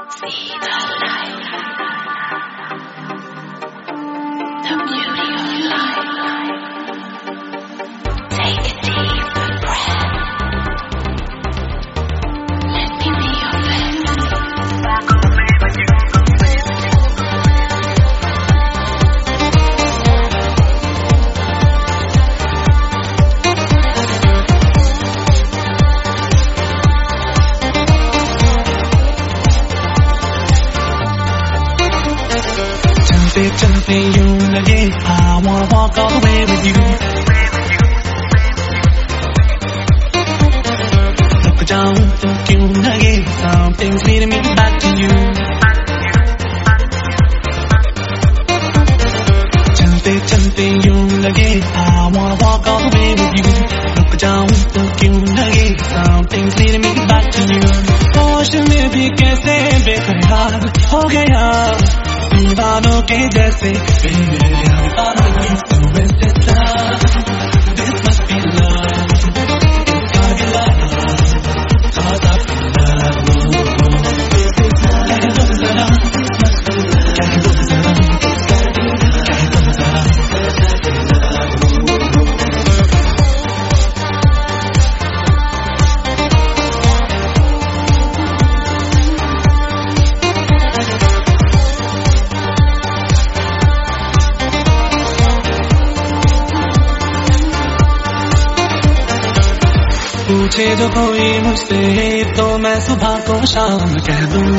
See the light, the beauty of life. Take a deep breath. Let me be your friend. चलते यूं लगे I wanna walk all the way with you. रुक जाऊं तो क्यों लगे Something's leading me back to you. चलते चलते यूं लगे I wanna walk all the way with you. रुक जाऊं तो क्यों लगे Something's leading me back to you. होश में भी कैसे बेकरार हो गया दीवानों के जैसे This must be love. It's gotta be love. Cause I feel love. Can't do this alone. Can't do this alone. Can't do this alone. पूछे जो कोई मुझसे तो मैं सुबह को शाम कह दूं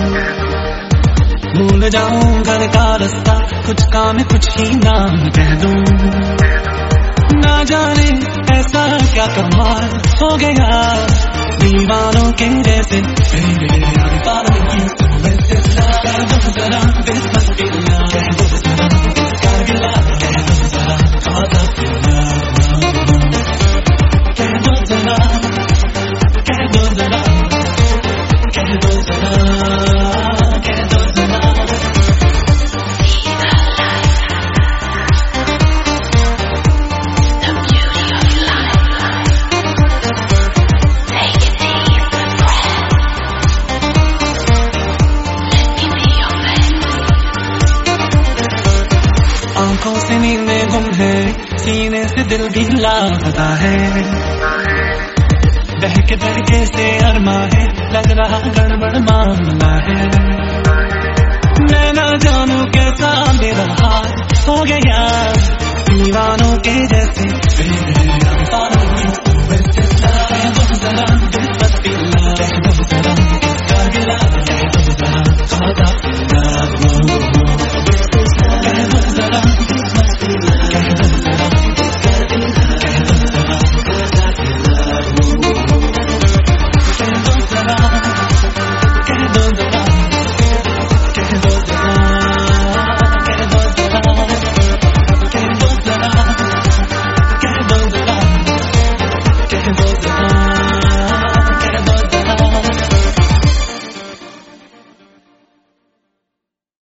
भूल जाऊं घर का रास्ता कुछ काम कुछ ही नाम कह दूं ना जाने ऐसा क्या कमाल हो गया दीवानों के जैसे आंखों से नींदें गुम है सीने से दिल भी लापता है बहके से अरमा है लग रहा गड़बड़ मामला है मैं ना जानू कैसा मेरा हाल हो गया दीवानों के जैसे